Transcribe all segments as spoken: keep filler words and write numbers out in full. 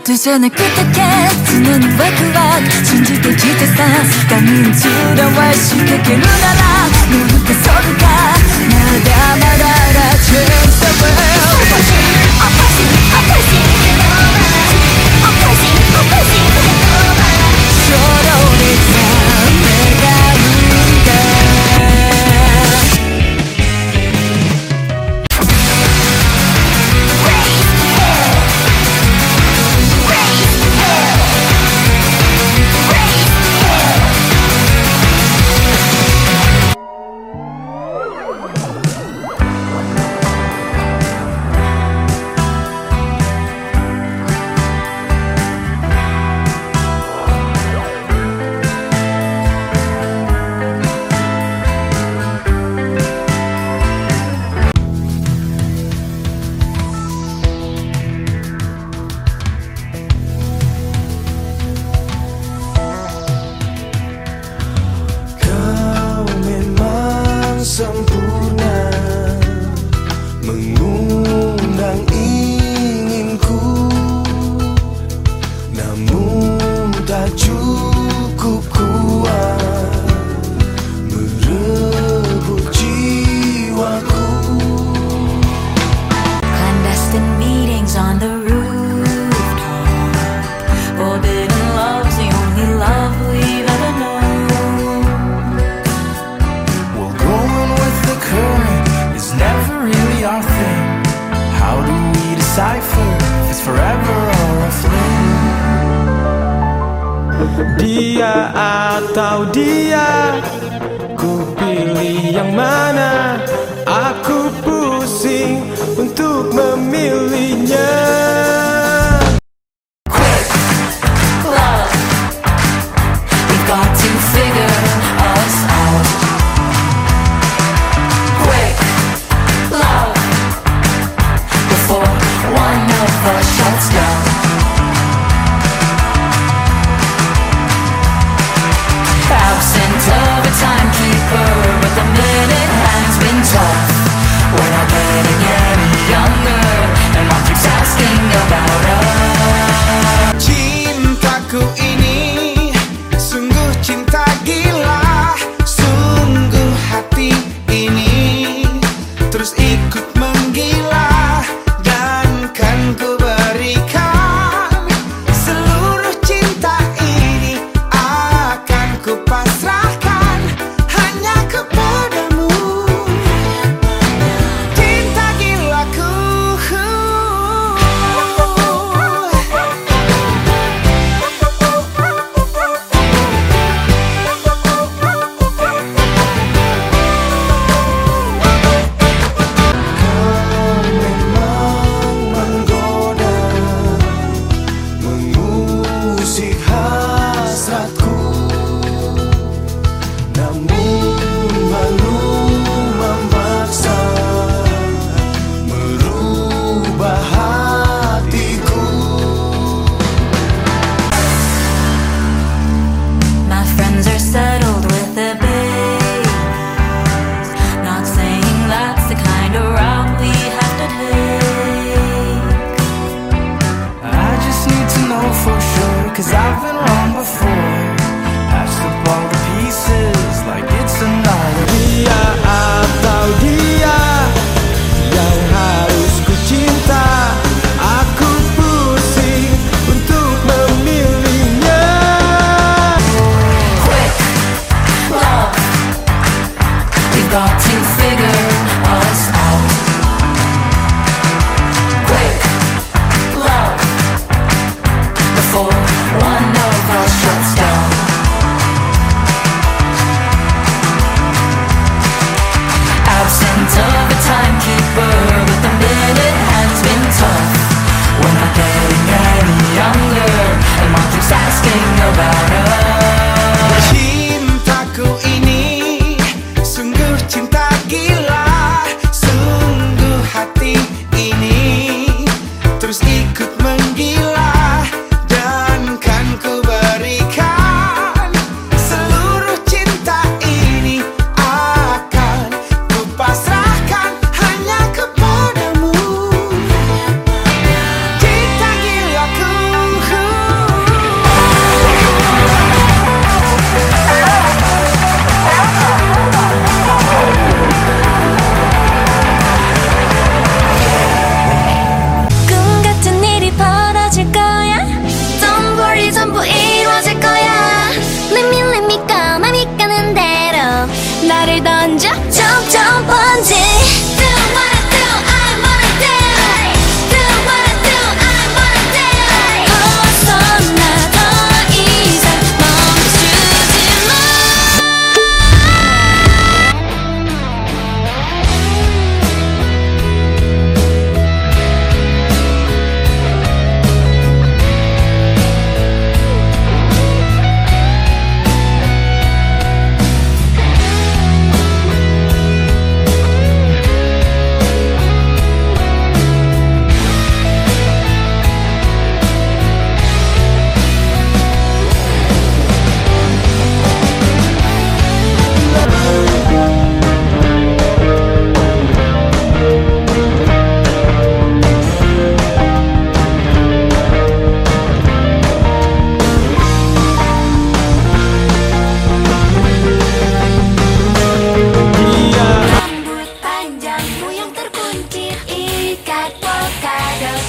ことじゃなくて常にワクワク信じてきてさ他人面は仕掛けるなら乗るかそるかまだまだだ Change the world Oppressing, oppressing Oppressing, oppressing 衝動でさ願うんだ Dia atau dia, ku pilih yang mana. Aku pusing untuk memilihnya. Quick love, we've got to figure us out. Quick love, before one of us shuts down. Absent of a timekeeper, but the minute has been tough. We're not getting any younger, and my dreams have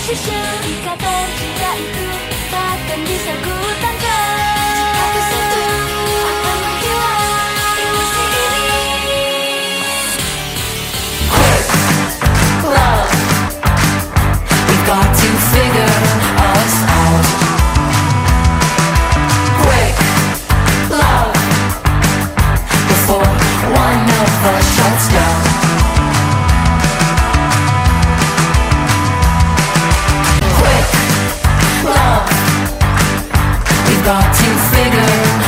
decision. Kata cinta itu takkan bisa ku tangkap. Jika ku sentuh akan menghilang ilusi ini. Quick love, we've got to figure us out. Quick love, before one of us shuts down. Quick love, we've got to figure